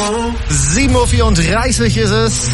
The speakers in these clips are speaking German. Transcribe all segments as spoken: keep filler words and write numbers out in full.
sieben Uhr vierunddreißig ist es.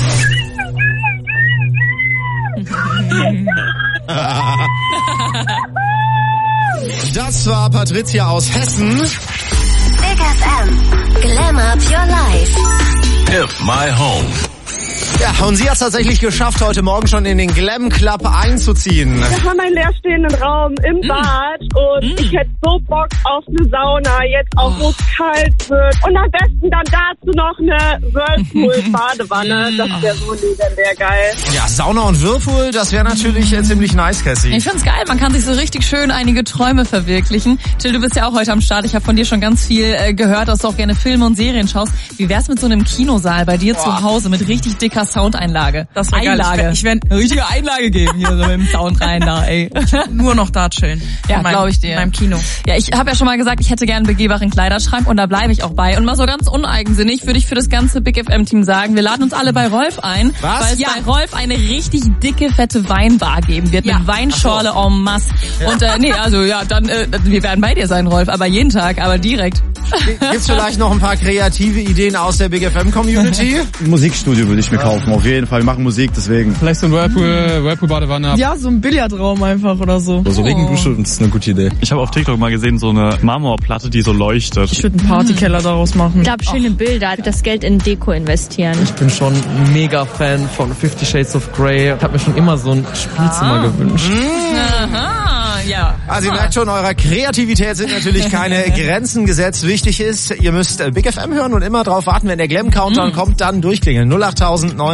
Das war Patricia aus Hessen. Big F M. Glam up your life. If my home. Ja, und sie hat es tatsächlich geschafft, heute Morgen schon in den Glam Club einzuziehen. Das war mein leerstehenden Raum im Bad und mm. ich hätte so Bock auf eine Sauna, jetzt auch wo es kalt wird. Und am besten dann dazu noch eine Whirlpool-Badewanne. Das wäre so legendär geil. Ja, Sauna und Whirlpool, das wäre natürlich äh, ziemlich nice, Cassie. Ich find's geil, man kann sich so richtig schön einige Träume verwirklichen. Till, du bist ja auch heute am Start. Ich habe von dir schon ganz viel äh, gehört, dass du auch gerne Filme und Serien schaust. Wie wär's mit so einem Kinosaal bei dir Boah. zu Hause mit richtig dicker Soundeinlage? Das wäre geil. Einlage. Ich werde eine richtige Einlage geben hier so mit dem Sound rein da, ey. Nur noch da chillen. Ja, glaube ich dir. In meinem Kino. Ja, ich habe ja schon mal gesagt, ich hätte gerne einen begehbaren Kleiderschrank und da bleibe ich auch bei. Und mal so ganz uneigensinnig würde ich für das ganze Big F M-Team sagen, wir laden uns alle bei Rolf ein, Was? weil es Ja. bei Rolf eine richtig dicke, fette Weinbar geben wird, Ja. mit Weinschorle Ach so. en masse. Ja. Und äh, nee, also ja, dann äh, wir werden bei dir sein, Rolf, aber jeden Tag, aber direkt. Gibt's vielleicht noch ein paar kreative Ideen aus der Big F M-Community? Ein Musikstudio würde ich mir kaufen, auf jeden Fall. Wir machen Musik, deswegen. Vielleicht so ein Whirlpool, Whirlpool-Badewanne. Ja, so ein Billardraum einfach oder so. So Regendusche, das ist eine gute Idee. Ich habe auf TikTok mal gesehen, so eine Marmorplatte, die so leuchtet. Ich würde einen Partykeller daraus machen. Ich glaube, schöne Bilder. Ich würde das Geld in Deko investieren. Ich bin schon ein mega Fan von Fifty Shades of Grey. Ich habe mir schon immer so ein Spielzimmer Ah. gewünscht. Aha, ja. Also ihr merkt schon, eurer Kreativität sind natürlich keine Grenzen gesetzt. Wichtig ist, ihr müsst Big F M hören und immer drauf warten, wenn der Glam Countdown kommt, dann durchklingeln. null acht neun